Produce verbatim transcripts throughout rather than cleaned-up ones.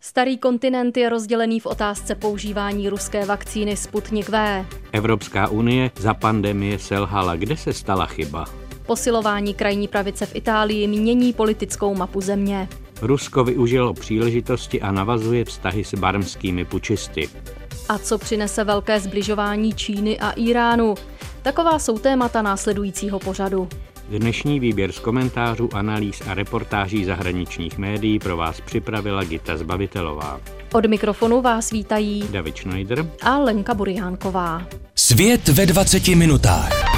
Starý kontinent je rozdělený v otázce používání ruské vakcíny Sputnik V. Evropská unie za pandemie selhala. Kde se stala chyba? Posilování krajní pravice v Itálii mění politickou mapu země. Rusko využilo příležitosti a navazuje vztahy s barmskými pučisty. A co přinese velké sbližování Číny a Íránu? Taková jsou témata následujícího pořadu. Dnešní výběr z komentářů, analýz a reportáží zahraničních médií pro vás připravila Gita Zbavitelová. Od mikrofonu vás vítají David Schneider a Lenka Burjánková. Svět ve dvaceti minutách.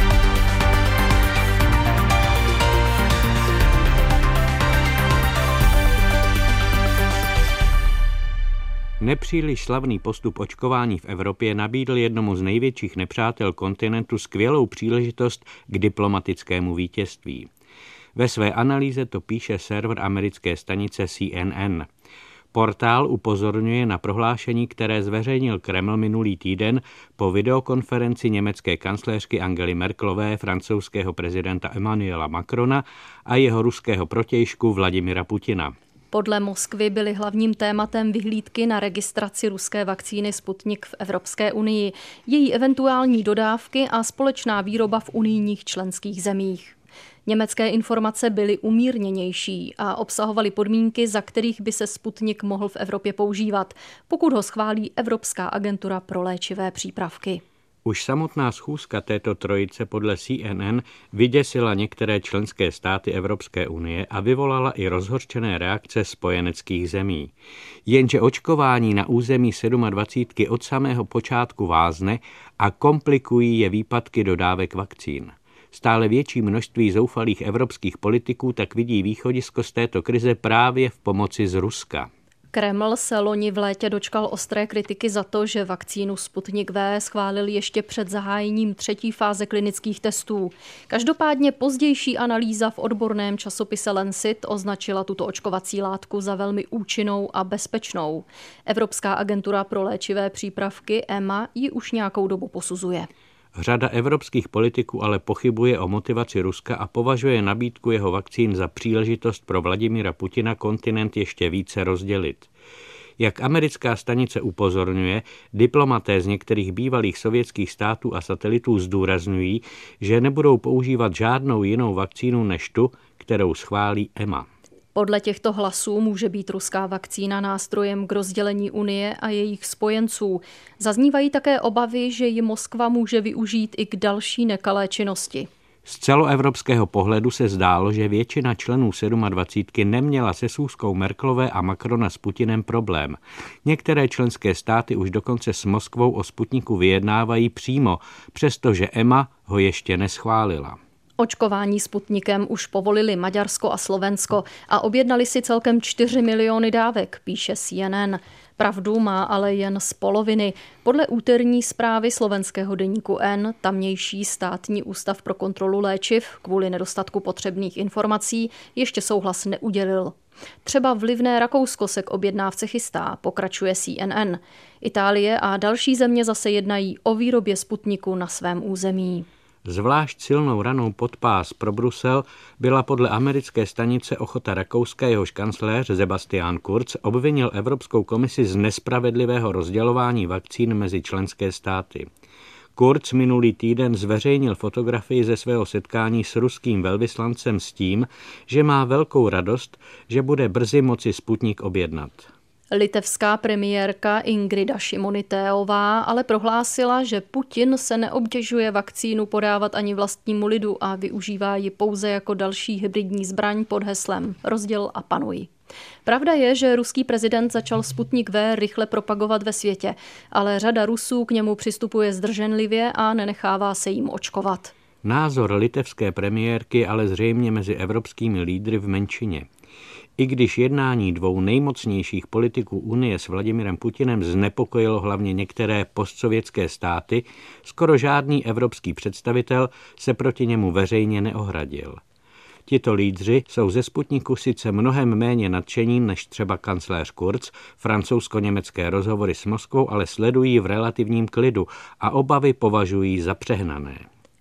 Nepříliš slavný postup očkování v Evropě nabídl jednomu z největších nepřátel kontinentu skvělou příležitost k diplomatickému vítězství. Ve své analýze to píše server americké stanice C N N. Portál upozorňuje na prohlášení, které zveřejnil Kreml minulý týden po videokonferenci německé kancléřky Angely Merkelové, francouzského prezidenta Emmanuela Macrona a jeho ruského protějšku Vladimira Putina. Podle Moskvy byly hlavním tématem vyhlídky na registraci ruské vakcíny Sputnik v Evropské unii, její eventuální dodávky a společná výroba v unijních členských zemích. Německé informace byly umírněnější a obsahovaly podmínky, za kterých by se Sputnik mohl v Evropě používat, pokud ho schválí Evropská agentura pro léčivé přípravky. Už samotná schůzka této trojice podle C N N vyděsila některé členské státy Evropské unie a vyvolala i rozhořčené reakce spojeneckých zemí. Jenže očkování na území dvacítky od samého počátku vázne a komplikují je výpadky dodávek vakcín. Stále větší množství zoufalých evropských politiků tak vidí východisko z této krize právě v pomoci z Ruska. Kreml se loni v létě dočkal ostré kritiky za to, že vakcínu Sputnik V schválil ještě před zahájením třetí fáze klinických testů. Každopádně pozdější analýza v odborném časopise Lancet označila tuto očkovací látku za velmi účinnou a bezpečnou. Evropská agentura pro léčivé přípravky E M A ji už nějakou dobu posuzuje. Řada evropských politiků ale pochybuje o motivaci Ruska a považuje nabídku jeho vakcín za příležitost pro Vladimira Putina kontinent ještě více rozdělit. Jak americká stanice upozorňuje, diplomaté z některých bývalých sovětských států a satelitů zdůrazňují, že nebudou používat žádnou jinou vakcínu než tu, kterou schválí E M A. Podle těchto hlasů může být ruská vakcína nástrojem k rozdělení Unie a jejich spojenců. Zaznívají také obavy, že ji Moskva může využít i k další nekalé činnosti. Z celoevropského pohledu se zdálo, že většina členů dvacítky neměla se schůzkou Merkelové a Macrona s Putinem problém. Některé členské státy už dokonce s Moskvou o Sputniku vyjednávají přímo, přestože E M A ho ještě neschválila. Očkování Sputnikem už povolili Maďarsko a Slovensko a objednali si celkem čtyři miliony dávek, píše C N N. Pravdu má ale jen z poloviny. Podle úterní zprávy slovenského deníku N tamnější státní ústav pro kontrolu léčiv kvůli nedostatku potřebných informací ještě souhlas neudělil. Třeba vlivné Rakousko se k objednávce chystá, pokračuje C N N. Itálie a další země zase jednají o výrobě Sputniku na svém území. Zvlášť silnou ranou pod pás pro Brusel byla podle americké stanice ochota Rakouska, jehož kancléř Sebastian Kurz obvinil Evropskou komisi z nespravedlivého rozdělování vakcín mezi členské státy. Kurz minulý týden zveřejnil fotografii ze svého setkání s ruským velvyslancem s tím, že má velkou radost, že bude brzy moci Sputnik objednat. Litevská premiérka Ingrida Šimonyteová ale prohlásila, že Putin se neobtěžuje vakcínu podávat ani vlastnímu lidu a využívá ji pouze jako další hybridní zbraň pod heslem rozděl a panuj. Pravda je, že ruský prezident začal Sputnik V rychle propagovat ve světě, ale řada Rusů k němu přistupuje zdrženlivě a nenechává se jim očkovat. Názor litevské premiérky ale zřejmě mezi evropskými lídry v menšině. I když jednání dvou nejmocnějších politiků Unie s Vladimirem Putinem znepokojilo hlavně některé postsovětské státy, skoro žádný evropský představitel se proti němu veřejně neohradil. Tito lídři jsou ze Sputniku sice mnohem méně nadšení než třeba kancléř Kurz, francouzsko-německé rozhovory s Moskvou ale sledují v relativním klidu a obavy považují za přehnané.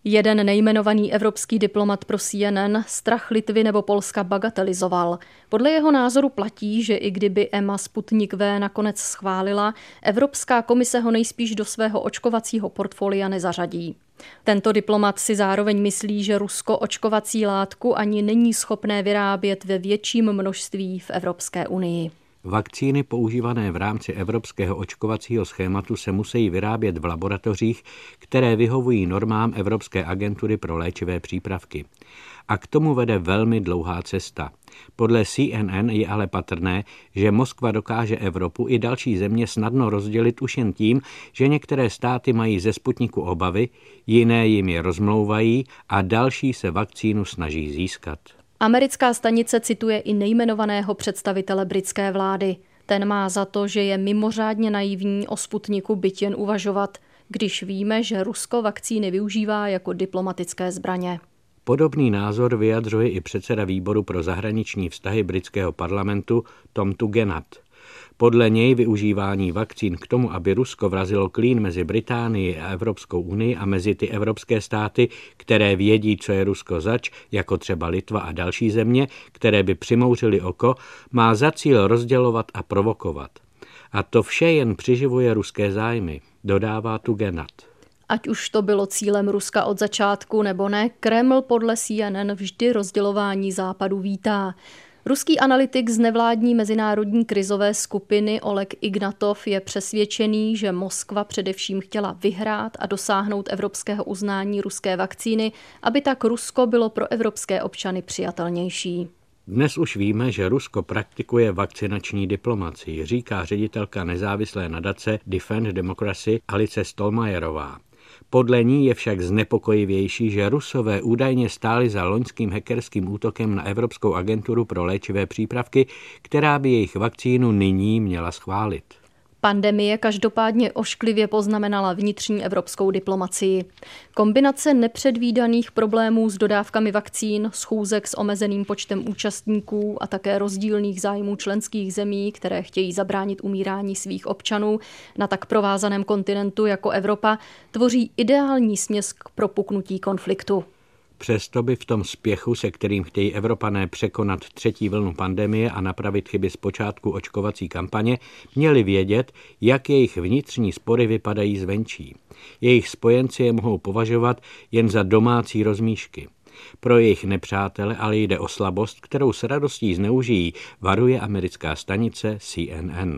Jeden nejmenovaný evropský diplomat pro C N N strach Litvy nebo Polska bagatelizoval. Podle jeho názoru platí, že i kdyby E M A Sputnik V nakonec schválila, Evropská komise ho nejspíš do svého očkovacího portfolia nezařadí. Tento diplomat si zároveň myslí, že Rusko očkovací látku ani není schopné vyrábět ve větším množství v Evropské unii. Vakcíny používané v rámci evropského očkovacího schématu se musí vyrábět v laboratořích, které vyhovují normám Evropské agentury pro léčivé přípravky. A k tomu vede velmi dlouhá cesta. Podle C N N je ale patrné, že Moskva dokáže Evropu i další země snadno rozdělit už jen tím, že některé státy mají ze Sputniku obavy, jiné jim je rozmlouvají a další se vakcínu snaží získat. Americká stanice cituje i nejmenovaného představitele britské vlády. Ten má za to, že je mimořádně naivní o Sputniku byť jen uvažovat, když víme, že Rusko vakcíny využívá jako diplomatické zbraně. Podobný názor vyjadřuje i předseda výboru pro zahraniční vztahy britského parlamentu Tom Tugendhat. Podle něj využívání vakcín k tomu, aby Rusko vrazilo klín mezi Británii a Evropskou unii a mezi ty evropské státy, které vědí, co je Rusko zač, jako třeba Litva a další země, které by přimouřily oko, má za cíl rozdělovat a provokovat. A to vše jen přiživuje ruské zájmy, dodává Tugendhat. Ať už to bylo cílem Ruska od začátku nebo ne, Kreml podle C N N vždy rozdělování Západu vítá. Ruský analytik z nevládní mezinárodní krizové skupiny Oleg Ignatov je přesvědčený, že Moskva především chtěla vyhrát a dosáhnout evropského uznání ruské vakcíny, aby tak Rusko bylo pro evropské občany přijatelnější. Dnes už víme, že Rusko praktikuje vakcinační diplomacii, říká ředitelka nezávislé nadace Defend Democracy Alice Stolmajerová. Podle ní je však znepokojivější, že Rusové údajně stáli za loňským hackerským útokem na Evropskou agenturu pro léčivé přípravky, která by jejich vakcínu nyní měla schválit. Pandemie každopádně ošklivě poznamenala vnitřní evropskou diplomacii. Kombinace nepředvídaných problémů s dodávkami vakcín, schůzek s omezeným počtem účastníků a také rozdílných zájmů členských zemí, které chtějí zabránit umírání svých občanů na tak provázaném kontinentu jako Evropa, tvoří ideální směs k propuknutí konfliktu. Přesto by v tom spěchu, se kterým chtějí Evropané překonat třetí vlnu pandemie a napravit chyby z počátku očkovací kampaně, měli vědět, jak jejich vnitřní spory vypadají zvenčí. Jejich spojenci je mohou považovat jen za domácí rozmíšky. Pro jejich nepřátele ale jde o slabost, kterou s radostí zneužijí, varuje americká stanice C N N.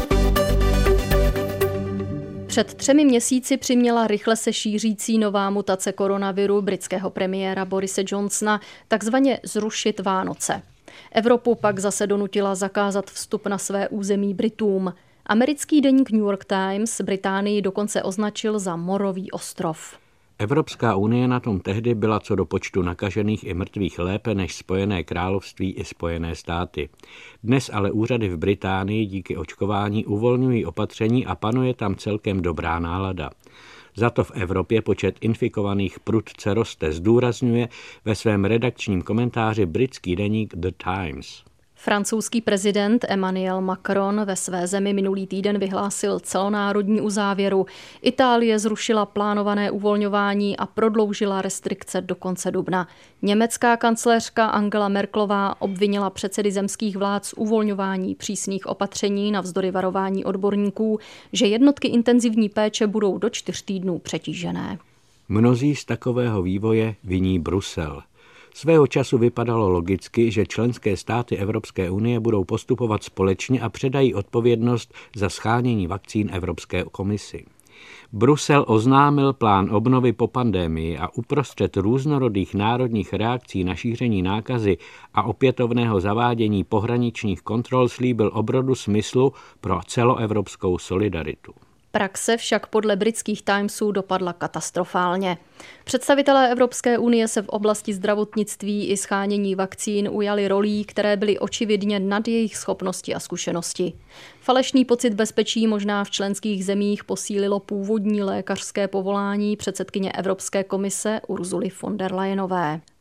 Před třemi měsíci přiměla rychle se šířící nová mutace koronaviru britského premiéra Borise Johnsona takzvaně zrušit Vánoce. Evropu pak zase donutila zakázat vstup na své území Britům. Americký deník New York Times Británii dokonce označil za morový ostrov. Evropská unie na tom tehdy byla co do počtu nakažených i mrtvých lépe než Spojené království i Spojené státy. Dnes ale úřady v Británii díky očkování uvolňují opatření a panuje tam celkem dobrá nálada. Za to v Evropě počet infikovaných prudce roste, zdůrazňuje ve svém redakčním komentáři britský deník The Times. Francouzský prezident Emmanuel Macron ve své zemi minulý týden vyhlásil celonárodní uzávěru. Itálie zrušila plánované uvolňování a prodloužila restrikce do konce dubna. Německá kancléřka Angela Merkelová obvinila předsedy zemských vlád z uvolňování přísných opatření navzdory varování odborníků, že jednotky intenzivní péče budou do čtyř týdnů přetížené. Mnozí z takového vývoje viní Brusel. Svého času vypadalo logicky, že členské státy Evropské unie budou postupovat společně a předají odpovědnost za shánění vakcín Evropské komisi. Brusel oznámil plán obnovy po pandemii a uprostřed různorodých národních reakcí na šíření nákazy a opětovného zavádění pohraničních kontrol slíbil obrodu smyslu pro celoevropskou solidaritu. Praxe však podle britských Timesů dopadla katastrofálně. Představitelé Evropské unie se v oblasti zdravotnictví i shánění vakcín ujali rolí, které byly očividně nad jejich schopnosti a zkušenosti. Falešný pocit bezpečí možná v členských zemích posílilo původní lékařské povolání předsedkyně Evropské komise Ursuly von der Leyenové.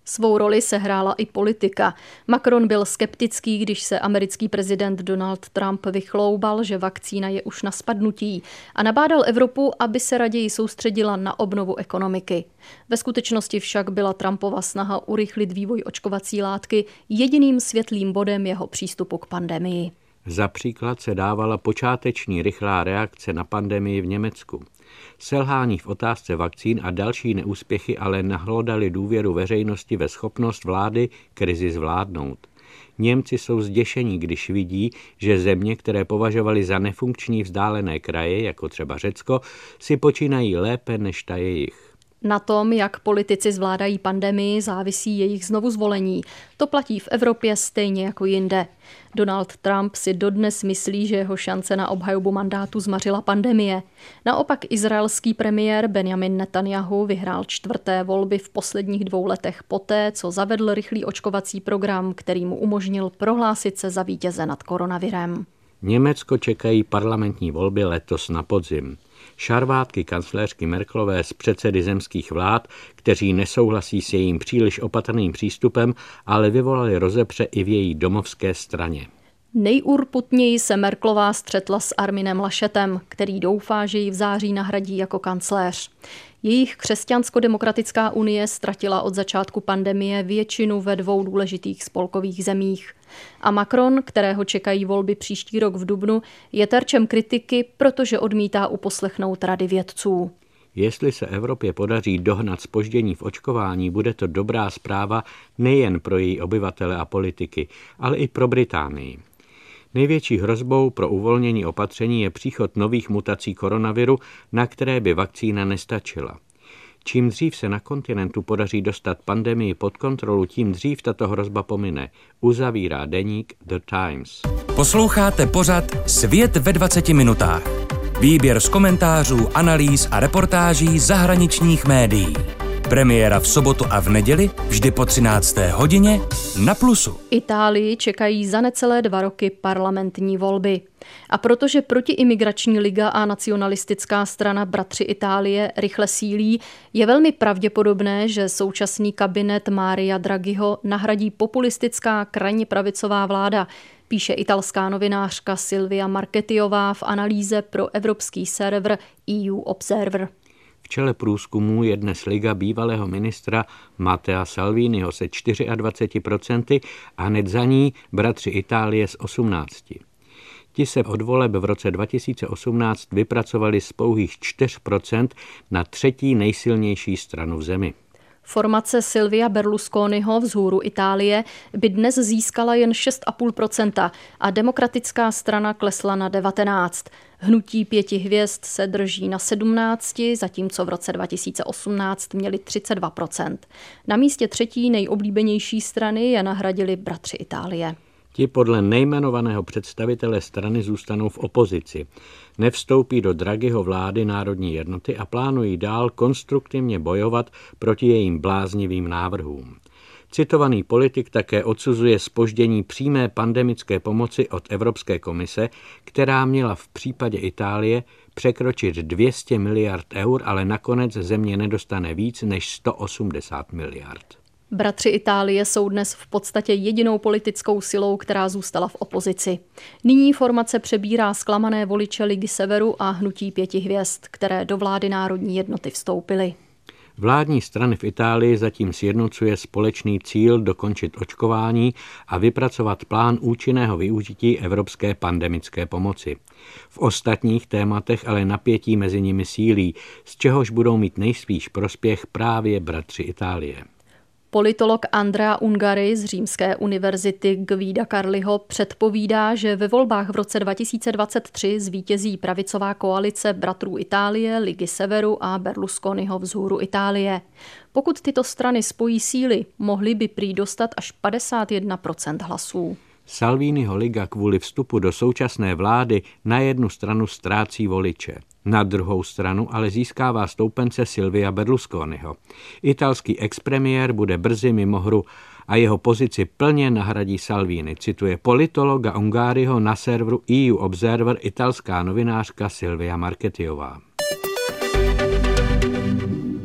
Svou roli sehrála i politika. Macron byl skeptický, když se americký prezident Donald Trump vychloubal, že vakcína je už na spadnutí, a nabádal Evropu, aby se raději soustředila na obnovu ekonomiky. Ve skutečnosti však byla Trumpova snaha urychlit vývoj očkovací látky jediným světlým bodem jeho přístupu k pandemii. Za příklad se dávala počáteční rychlá reakce na pandemii v Německu. Selhání v otázce vakcín a další neúspěchy ale nahlodaly důvěru veřejnosti ve schopnost vlády krizi zvládnout. Němci jsou zděšení, když vidí, že země, které považovali za nefunkční vzdálené kraje, jako třeba Řecko, si počínají lépe než ta jejich. Na tom, jak politici zvládají pandemii, závisí jejich znovuzvolení. To platí v Evropě stejně jako jinde. Donald Trump si dodnes myslí, že jeho šance na obhajobu mandátu zmařila pandemie. Naopak izraelský premiér Benjamin Netanjahu vyhrál čtvrté volby v posledních dvou letech poté, co zavedl rychlý očkovací program, který mu umožnil prohlásit se za vítěze nad koronavirem. Německo čekají parlamentní volby letos na podzim. Šarvátky kancléřky Merkelové z předsedy zemských vlád, kteří nesouhlasí s jejím příliš opatrným přístupem, ale vyvolali rozepře i v její domovské straně. Nejurputněji se Merkelová střetla s Arminem Laschetem, který doufá, že ji v září nahradí jako kancléř. Jejich křesťansko-demokratická unie ztratila od začátku pandemie většinu ve dvou důležitých spolkových zemích. A Macron, kterého čekají volby příští rok v dubnu, je terčem kritiky, protože odmítá uposlechnout rady vědců. Jestli se Evropě podaří dohnat zpoždění v očkování, bude to dobrá zpráva nejen pro její obyvatele a politiky, ale i pro Británii. Největší hrozbou pro uvolnění opatření je příchod nových mutací koronaviru, na které by vakcína nestačila. Čím dřív se na kontinentu podaří dostat pandemii pod kontrolu, tím dřív tato hrozba pomine, uzavírá deník The Times. Posloucháte pořad Svět ve dvaceti minutách. Výběr z komentářů, analýz a reportáží zahraničních médií. Premiéra v sobotu a v neděli vždy po třinácté hodině na Plusu. Itálii čekají za necelé dva roky parlamentní volby. A protože protiimigrační liga a nacionalistická strana Bratři Itálie rychle sílí, je velmi pravděpodobné, že současný kabinet Maria Draghiho nahradí populistická krajně pravicová vláda, píše italská novinářka Silvia Marchettiová v analýze pro evropský server E U Observer. V čele průzkumu je dnes liga bývalého ministra Mattea Salviniho se dvaceti čtyřmi procenty a hned za ní Bratři Itálie s osmnácti. Ti se od voleb v roce dva tisíce osmnáct vypracovali z pouhých čtyři procenta na třetí nejsilnější stranu v zemi. Formace Silvia Berlusconiho vzhůru Itálie by dnes získala jen šest celá pět procenta a demokratická strana klesla na devatenáct. Hnutí pěti hvězd se drží na sedmnácti, zatímco v roce dva tisíce osmnáct měli třicet dva procent. Na místě třetí nejoblíbenější strany je nahradili Bratři Itálie. Ti podle nejmenovaného představitele strany zůstanou v opozici. Nevstoupí do Draghiho vlády národní jednoty a plánují dál konstruktivně bojovat proti jejím bláznivým návrhům. Citovaný politik také odsuzuje zpoždění přímé pandemické pomoci od Evropské komise, která měla v případě Itálie překročit dvě stě miliard eur, ale nakonec země nedostane víc než sto osmdesát miliard. Bratři Itálie jsou dnes v podstatě jedinou politickou silou, která zůstala v opozici. Nyní formace přebírá zklamané voliče Ligy Severu a hnutí pěti hvězd, které do vlády národní jednoty vstoupily. Vládní strany v Itálii zatím sjednocuje společný cíl dokončit očkování a vypracovat plán účinného využití evropské pandemické pomoci. V ostatních tématech ale napětí mezi nimi sílí, z čehož budou mít nejspíš prospěch právě Bratři Itálie. Politolog Andrea Ungari z Římské univerzity Guida Carliho předpovídá, že ve volbách v roce dva tisíce dvacet tři zvítězí pravicová koalice Bratrů Itálie, Ligy Severu a Berlusconiho vzhůru Itálie. Pokud tyto strany spojí síly, mohly by prý dostat až padesát jedna procent hlasů. Salviniho liga kvůli vstupu do současné vlády na jednu stranu ztrácí voliče. Na druhou stranu ale získává stoupence Silvia Berlusconiho. Italský expremiér bude brzy mimo hru a jeho pozici plně nahradí Salvini, cituje politologa Ungariho na serveru E U Observer italská novinářka Silvia Marchettiová.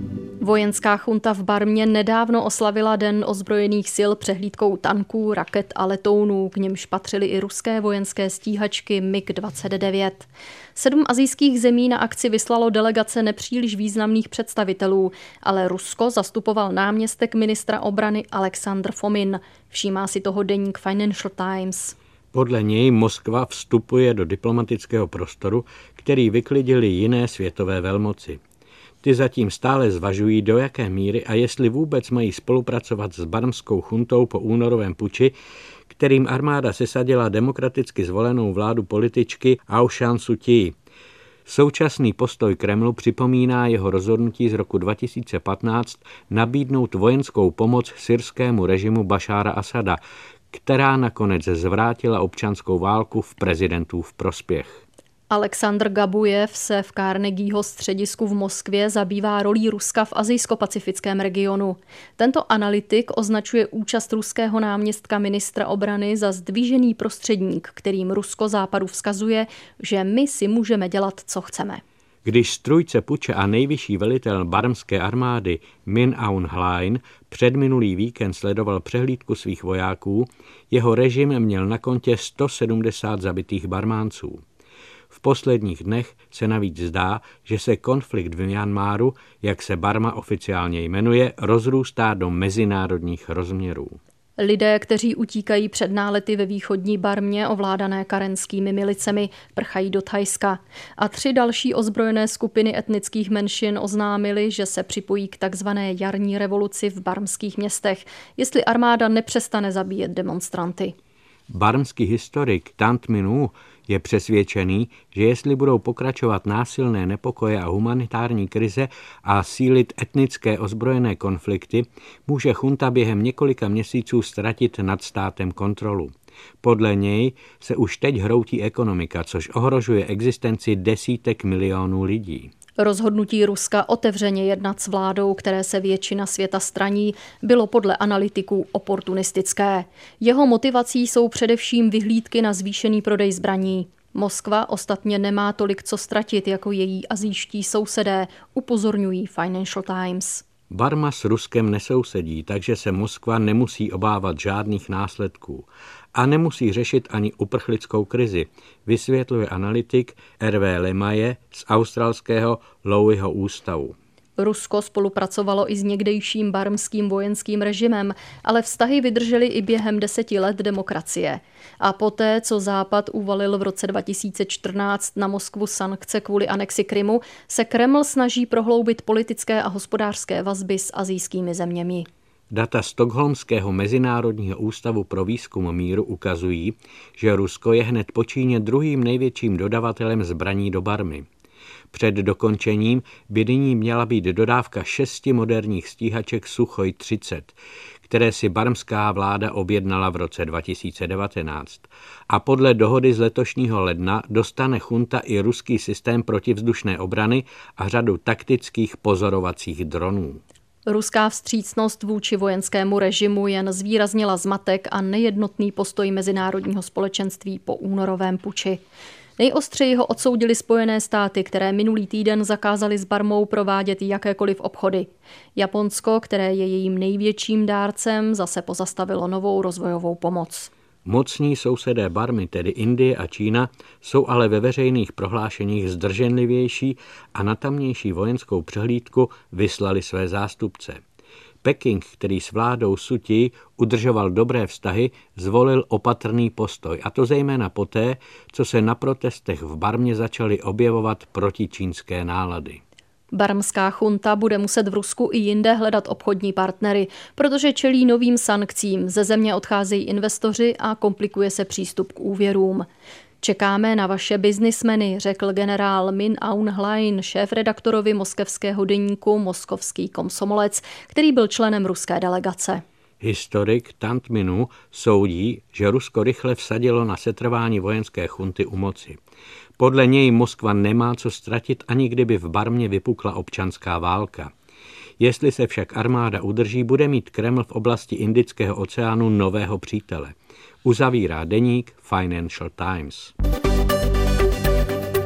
Vojenská chunta v Barmě nedávno oslavila Den ozbrojených sil přehlídkou tanků, raket a letounů, k nimž patřily i ruské vojenské stíhačky M I G dvacet devět. Sedm asijských zemí na akci vyslalo delegace nepříliš významných představitelů, ale Rusko zastupoval náměstek ministra obrany Alexandr Fomin. Všímá si toho deník Financial Times. Podle něj Moskva vstupuje do diplomatického prostoru, který vyklidili jiné světové velmoci. Ty zatím stále zvažují, do jaké míry a jestli vůbec mají spolupracovat s barmskou chuntou po únorovém puči, kterým armáda sesadila demokraticky zvolenou vládu političky Aung San Suu Kyi. Současný postoj Kremlu připomíná jeho rozhodnutí z roku dva tisíce patnáct nabídnout vojenskou pomoc syrskému režimu Bašára Asada, která nakonec zvrátila občanskou válku v prezidentův prospěch. Alexandr Gabujev se v Carnegieho středisku v Moskvě zabývá rolí Ruska v asijsko-pacifickém regionu. Tento analytik označuje účast ruského náměstka ministra obrany za zdvižený prostředník, kterým Rusko západu vzkazuje, že my si můžeme dělat, co chceme. Když strůjce puče a nejvyšší velitel barmské armády Min Aung Hlaing předminulý víkend sledoval přehlídku svých vojáků, jeho režim měl na kontě sto sedmdesát zabitých Barmánců. V posledních dnech se navíc zdá, že se konflikt v Myanmaru, jak se Barma oficiálně jmenuje, rozrůstá do mezinárodních rozměrů. Lidé, kteří utíkají před nálety ve východní Barmě ovládané karenskými milicemi, prchají do Thajska. A tři další ozbrojené skupiny etnických menšin oznámily, že se připojí k takzvané jarní revoluci v barmských městech, jestli armáda nepřestane zabíjet demonstranty. Barmský historik Tant Minú je přesvědčený, že jestli budou pokračovat násilné nepokoje a humanitární krize a sílit etnické ozbrojené konflikty, může chunta během několika měsíců ztratit nad státem kontrolu. Podle něj se už teď hroutí ekonomika, což ohrožuje existenci desítek milionů lidí. Rozhodnutí Ruska otevřeně jednat s vládou, které se většina světa straní, bylo podle analytiků oportunistické. Jeho motivací jsou především vyhlídky na zvýšený prodej zbraní. Moskva ostatně nemá tolik co ztratit jako její asijští sousedé, upozorňují Financial Times. Barma s Ruskem nesousedí, takže se Moskva nemusí obávat žádných následků a nemusí řešit ani uprchlickou krizi, vysvětluje analytik R V Lemaje z australského Lowyho ústavu. Rusko spolupracovalo i s někdejším barmským vojenským režimem, ale vztahy vydržely i během deseti let demokracie. A poté, co Západ uvalil v roce dva tisíce čtrnáct na Moskvu sankce kvůli anexi Krymu, se Kreml snaží prohloubit politické a hospodářské vazby s asijskými zeměmi. Data Stockholmského mezinárodního ústavu pro výzkum míru ukazují, že Rusko je hned po Číně druhým největším dodavatelem zbraní do Barmy. Před dokončením by nyní měla být dodávka šesti moderních stíhaček Suchoj třicet, které si barmská vláda objednala v roce dva tisíce devatenáct. A podle dohody z letošního ledna dostane chunta i ruský systém protivzdušné obrany a řadu taktických pozorovacích dronů. Ruská vstřícnost vůči vojenskému režimu jen zvýraznila zmatek a nejednotný postoj mezinárodního společenství po únorovém puči. Nejostřeji ho odsoudili Spojené státy, které minulý týden zakázaly s Barmou provádět jakékoliv obchody. Japonsko, které je jejím největším dárcem, zase pozastavilo novou rozvojovou pomoc. Mocní sousedé Barmy, tedy Indie a Čína, jsou ale ve veřejných prohlášeních zdrženlivější a na tamnější vojenskou přehlídku vyslali své zástupce. Peking, který s vládou Suu Kyi udržoval dobré vztahy, zvolil opatrný postoj, a to zejména poté, co se na protestech v Barmě začaly objevovat protičínské nálady. Barmská chunta bude muset v Rusku i jinde hledat obchodní partnery, protože čelí novým sankcím, ze země odcházejí investoři a komplikuje se přístup k úvěrům. Čekáme na vaše biznismeny, řekl generál Min Aung Hlaing, šéfredaktorovi moskevského deníku Moskovský komsomolec, který byl členem ruské delegace. Historik Tant Minú soudí, že Rusko rychle vsadilo na setrvání vojenské chunty u moci. Podle něj Moskva nemá co ztratit, ani kdyby v Barmě vypukla občanská válka. Jestli se však armáda udrží, bude mít Kreml v oblasti Indického oceánu nového přítele. Uzavírá deník Financial Times.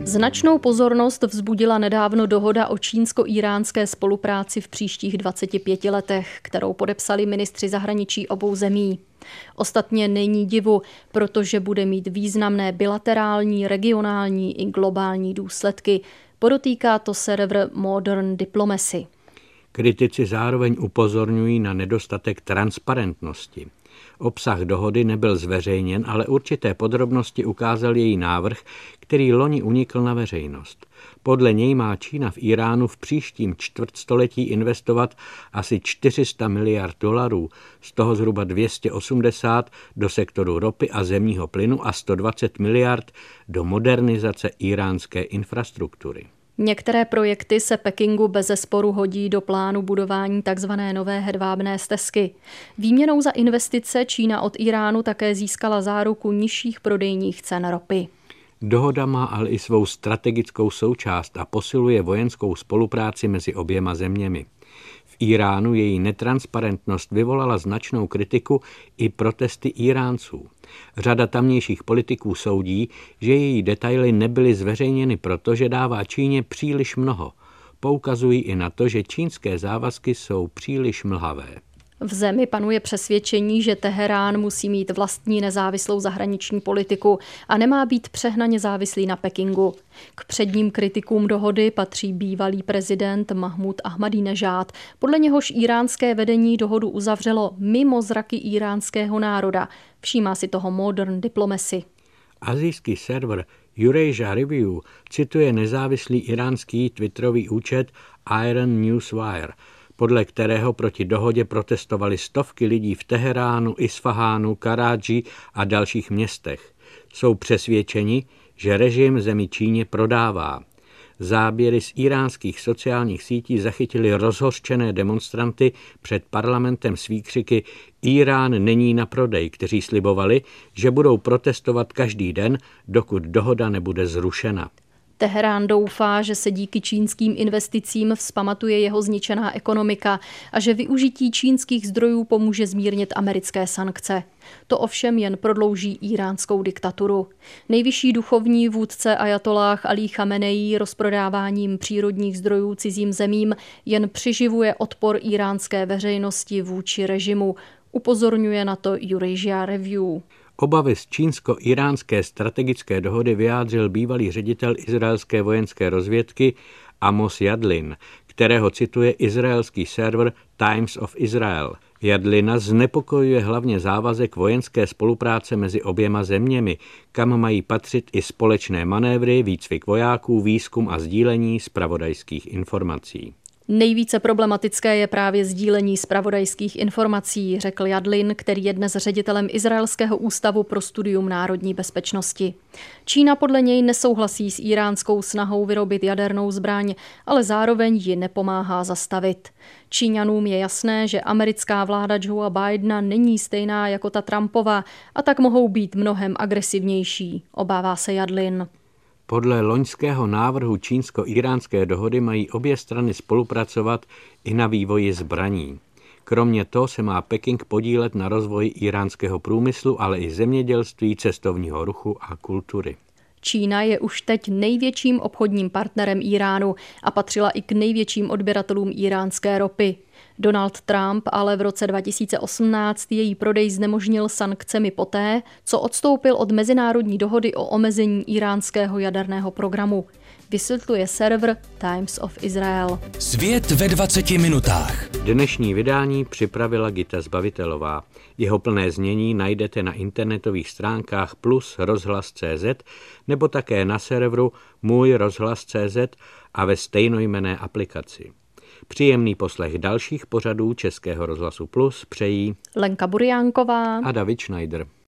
Značnou pozornost vzbudila nedávno dohoda o čínsko-íránské spolupráci v příštích dvaceti pěti letech, kterou podepsali ministři zahraničí obou zemí. Ostatně není divu, protože bude mít významné bilaterální, regionální i globální důsledky. Podotýká to server Modern Diplomacy. Kritici zároveň upozorňují na nedostatek transparentnosti. Obsah dohody nebyl zveřejněn, ale určité podrobnosti ukázal její návrh, který loni unikl na veřejnost. Podle něj má Čína v Íránu v příštím čtvrtstoletí investovat asi čtyři sta miliard dolarů, z toho zhruba dvě stě osmdesát do sektoru ropy a zemního plynu a sto dvacet miliard do modernizace íránské infrastruktury. Některé projekty se Pekingu bezesporu hodí do plánu budování tzv. Nové hedvábné stezky. Výměnou za investice Čína od Íránu také získala záruku nižších prodejních cen ropy. Dohoda má ale i svou strategickou součást a posiluje vojenskou spolupráci mezi oběma zeměmi. V Íránu její netransparentnost vyvolala značnou kritiku i protesty Íránců. Řada tamnějších politiků soudí, že její detaily nebyly zveřejněny, protože dává Číně příliš mnoho. Poukazují i na to, že čínské závazky jsou příliš mlhavé. V zemi panuje přesvědčení, že Teherán musí mít vlastní nezávislou zahraniční politiku a nemá být přehnaně závislý na Pekingu. K předním kritikům dohody patří bývalý prezident Mahmud Ahmadínežád, podle něhož íránské vedení dohodu uzavřelo mimo zraky íránského národa. Všímá si toho Modern Diplomacy. Asijský server Eurasia Review cituje nezávislý iránský twitterový účet Iran Newswire, podle kterého proti dohodě protestovali stovky lidí v Teheránu, Isfahánu, Karádži a dalších městech. Jsou přesvědčeni, že režim zemi Číně prodává. Záběry z íránských sociálních sítí zachytily rozhořčené demonstranty před parlamentem s výkřiky Írán není na prodej, kteří slibovali, že budou protestovat každý den, dokud dohoda nebude zrušena. Teherán doufá, že se díky čínským investicím vzpamatuje jeho zničená ekonomika a že využití čínských zdrojů pomůže zmírnit americké sankce. To ovšem jen prodlouží íránskou diktaturu. Nejvyšší duchovní vůdce ajatolláh Alí Chameneí rozprodáváním přírodních zdrojů cizím zemím jen přiživuje odpor íránské veřejnosti vůči režimu. Upozorňuje na to Eurasia Review. Obavy z čínsko-iránské strategické dohody vyjádřil bývalý ředitel izraelské vojenské rozvědky Amos Yadlin, kterého cituje izraelský server Times of Israel. Yadlina znepokojuje hlavně závazek vojenské spolupráce mezi oběma zeměmi, kam mají patřit i společné manévry, výcvik vojáků, výzkum a sdílení zpravodajských informací. Nejvíce problematické je právě sdílení zpravodajských informací, řekl Yadlin, který je dnes ředitelem Izraelského ústavu pro studium národní bezpečnosti. Čína podle něj nesouhlasí s íránskou snahou vyrobit jadernou zbraň, ale zároveň ji nepomáhá zastavit. Číňanům je jasné, že americká vláda Joea Bidena není stejná jako ta Trumpova a tak mohou být mnohem agresivnější, obává se Yadlin. Podle loňského návrhu čínsko-íránské dohody mají obě strany spolupracovat i na vývoji zbraní. Kromě toho se má Peking podílet na rozvoji íránského průmyslu, ale i zemědělství, cestovního ruchu a kultury. Čína je už teď největším obchodním partnerem Íránu a patřila i k největším odběratelům íránské ropy. Donald Trump ale v roce dva tisíce osmnáct její prodej znemožnil sankcemi poté, co odstoupil od mezinárodní dohody o omezení íránského jaderného programu. Vysvětluje server Times of Israel. Svět ve dvaceti minutách. Dnešní vydání připravila Gita Zbavitelová. Jeho plné znění najdete na internetových stránkách plus rozhlas tečka cé zet nebo také na serveru můj rozhlas tečka cé zet a ve stejnojmenné aplikaci. Příjemný poslech dalších pořadů Českého rozhlasu Plus přejí Lenka Burjánková a David Schneider.